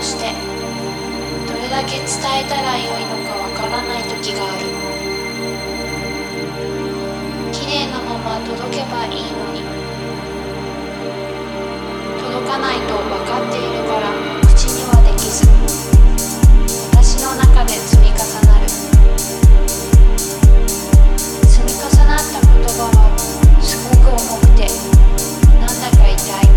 してどれだけ伝えたらよいのかわからない時がある。綺麗なまま届けばいいのに、届かないと分かっているから口にはできず、私の中で積み重なる。積み重なった言葉はすごく重くてなんだか痛い。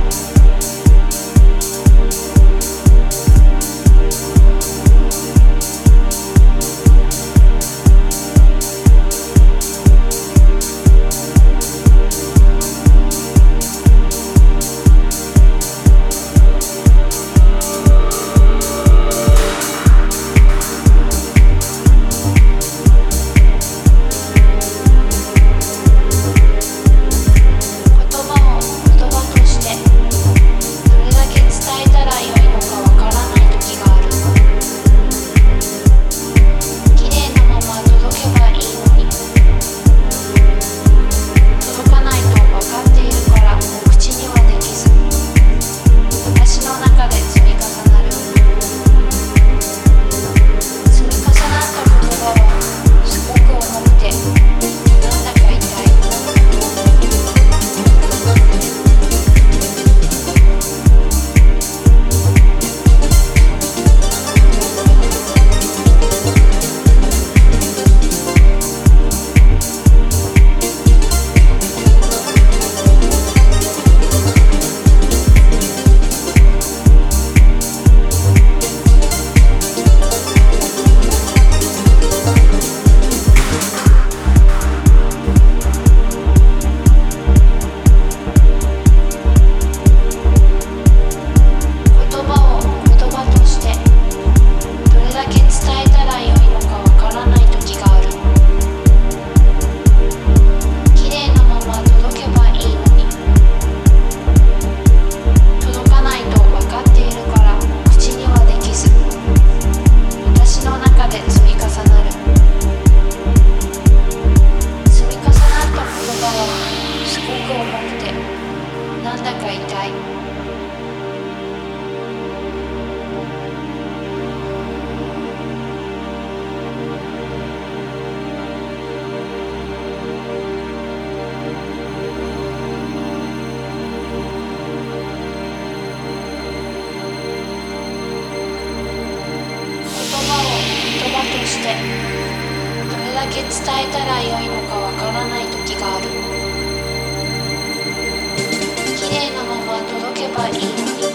してどれだけ伝えたらよいのかわからない時がある。綺麗なまま届けばいいのに、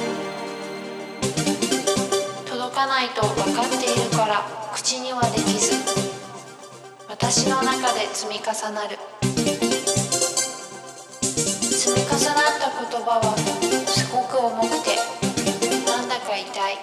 届かないと分かっているから口にはできず、私の中で積み重なる。積み重なった言葉はすごく重くてなんだか痛い。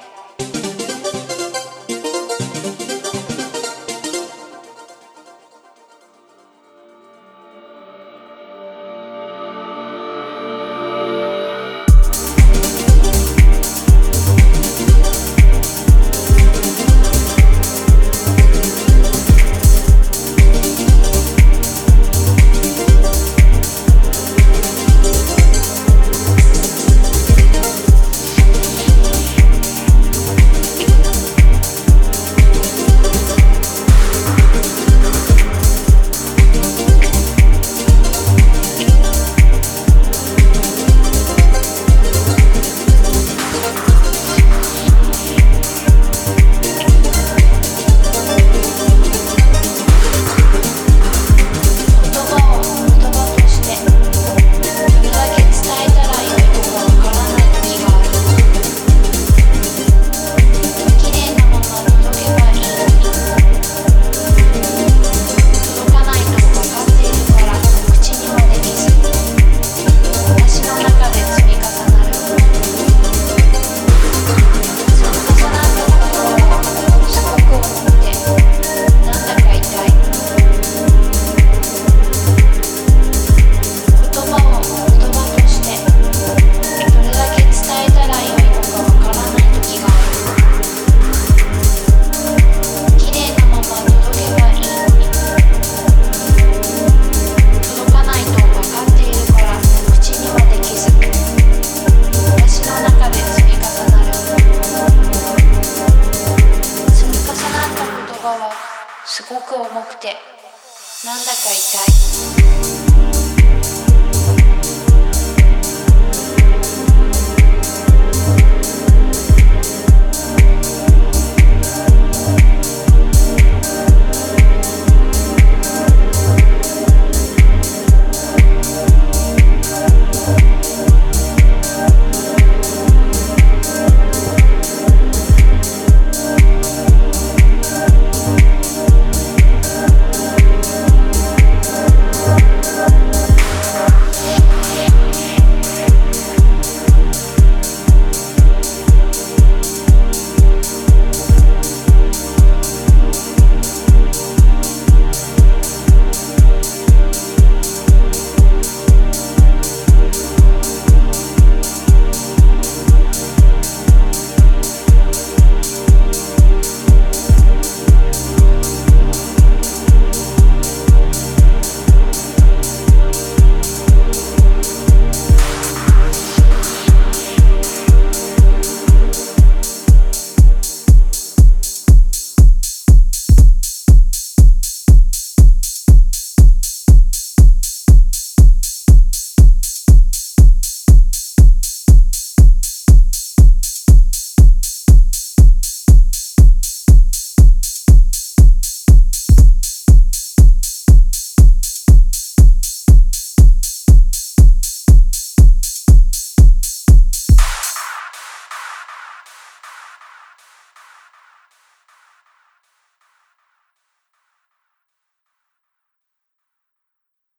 なんだか痛い。